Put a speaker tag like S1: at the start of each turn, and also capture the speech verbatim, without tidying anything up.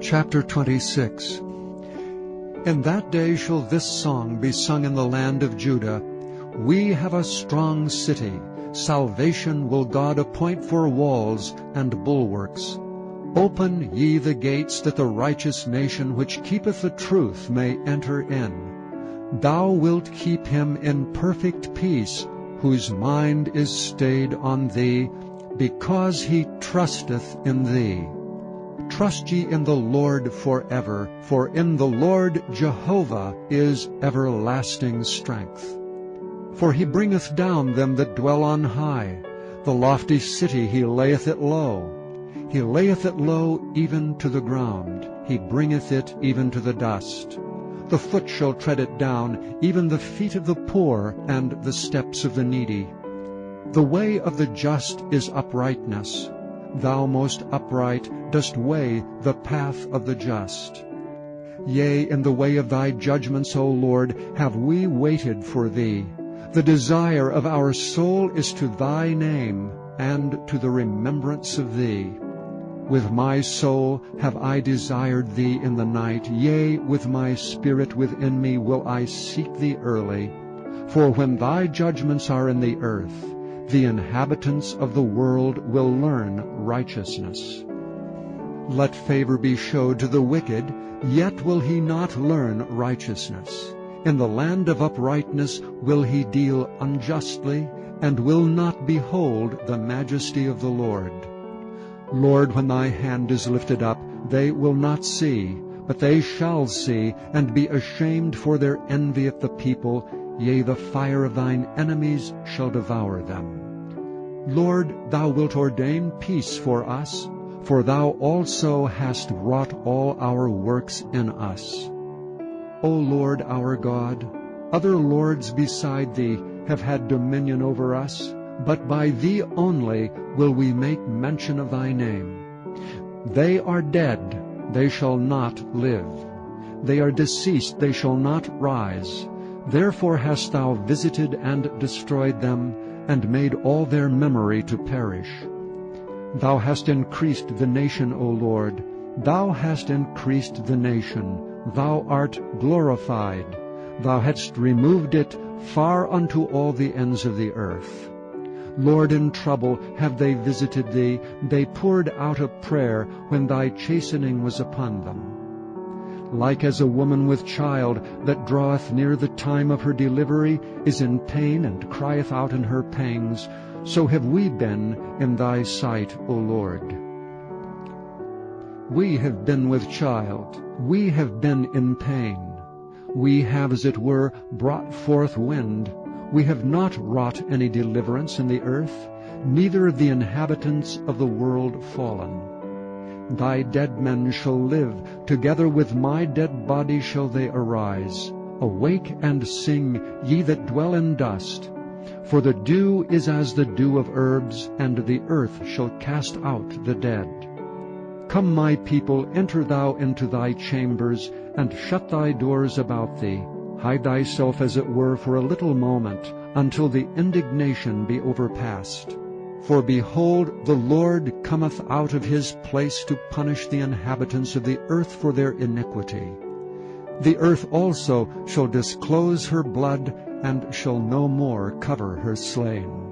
S1: Chapter twenty-six. In that day shall this song be sung in the land of Judah. We have a strong city. Salvation will God appoint for walls and bulwarks. Open ye the gates, that the righteous nation which keepeth the truth may enter in. Thou wilt keep him in perfect peace, whose mind is stayed on thee, because he trusteth in thee. Trust ye in the Lord forever, for in the Lord Jehovah is everlasting strength. For he bringeth down them that dwell on high. The lofty city he layeth it low. He layeth it low even to the ground. He bringeth it even to the dust. The foot shall tread it down, even the feet of the poor, and the steps of the needy. The way of the just is uprightness. Thou most upright dost weigh the path of the just. Yea, in the way of thy judgments, O Lord, have we waited for thee. The desire of our soul is to thy name, and to the remembrance of thee. With my soul have I desired thee in the night, yea, with my spirit within me will I seek thee early. For when thy judgments are in the earth, the inhabitants of the world will learn righteousness. Let favor be showed to the wicked, yet will he not learn righteousness. In the land of uprightness will he deal unjustly, and will not behold the majesty of the Lord. Lord, when thy hand is lifted up, they will not see, but they shall see, and be ashamed for their envy at the people. Yea, the fire of thine enemies shall devour them. Lord, thou wilt ordain peace for us, for thou also hast wrought all our works in us. O Lord our God, other lords beside thee have had dominion over us, but by thee only will we make mention of thy name. They are dead, they shall not live. They are deceased, they shall not rise. Therefore hast thou visited and destroyed them, and made all their memory to perish. Thou hast increased the nation, O Lord. Thou hast increased the nation. Thou art glorified. Thou hadst removed it far unto all the ends of the earth. Lord, in trouble have they visited thee. They poured out a prayer when thy chastening was upon them. Like as a woman with child that draweth near the time of her delivery, is in pain and crieth out in her pangs, so have we been in thy sight, O Lord. We have been with child, we have been in pain. We have, as it were, brought forth wind. We have not wrought any deliverance in the earth, neither have the inhabitants of the world fallen. Thy dead men shall live, together with my dead body shall they arise. Awake and sing, ye that dwell in dust. For the dew is as the dew of herbs, and the earth shall cast out the dead. Come, my people, enter thou into thy chambers, and shut thy doors about thee. Hide thyself as it were for a little moment, until the indignation be overpast. For behold, the Lord cometh out of his place to punish the inhabitants of the earth for their iniquity. The earth also shall disclose her blood, and shall no more cover her slain.